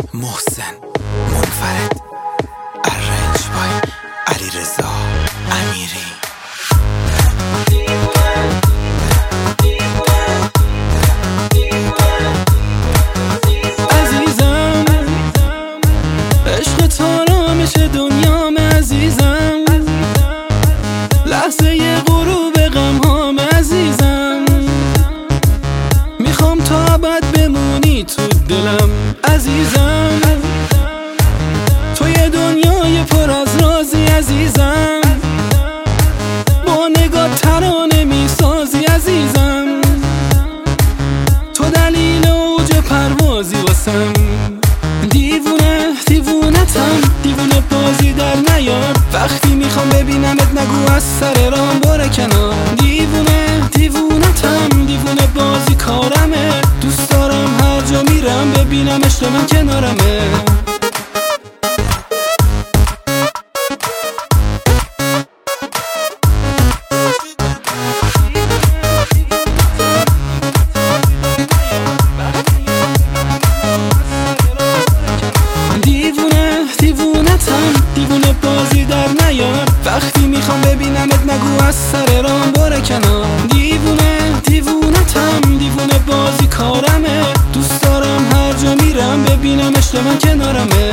محسن منفرد ارنج بای علیرضا امیری. عزیزم عشق تو آرامش دنیام، عزیزم لحظه غروب غمهام، عزیزم میخوام تا ابد بمونی تو دلم، عزیزم تو یه دنیای پر از رازی، عزیزم با نگاه ترانه میسازی، عزیزم تو دلیل اوج پروازی واسم. دیوونتم، دیوونه بازی در نیار، وقتی میخوام ببینمت نگو از سر رام برو کنار. دیوونتم، دیوونه بازی کارمه، دوست دارم هر جا میرم ببینم عشق من کنارمه. دیوونه بازی در نیار، وقتی میخوام ببینمت نگو از سر رام برو کنار. دیوونتم، دیوونه بازی کارمه، دوست دارم هر جا میرم ببینم عشق من کنارمه.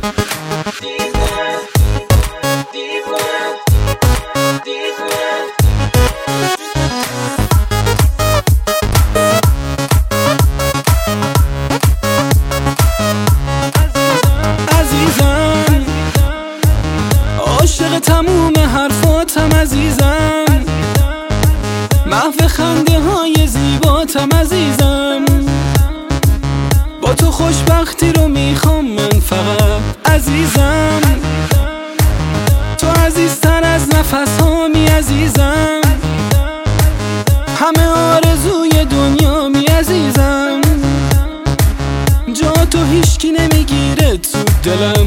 عاشق تموم حرفاتم، عزیزم محو خنده های زیباتم، عزیزم با تو خوشبختی رو میخوام من فقط، عزیزم تو عزیزتر از نفس هامی، عزیزم همه آرزوی دنیامی، عزیزم جا تو هیچکی نمیگیره تو دلم.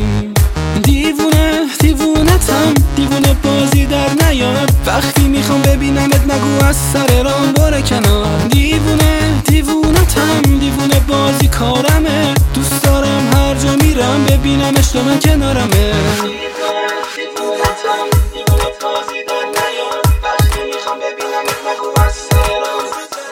دیوونتم، دیوونه بازی در نیار، وقتی میخوام ببینمت نگو از سر رام برو کنار. دیوونتم، دیوونه بازی کارمه، دوست دارم هر جا میرم ببینم عشق من کنارمه. دیوونتم، دیوونه بازی در نیار، وقتی میخوام ببینمت نگو از سر رام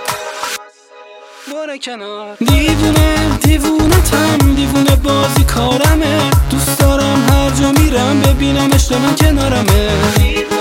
برو کنار. دیوونتم، دیوونه بازی کارمه، دوست دارم هر جا میرم ببینم عشق من کنارمه.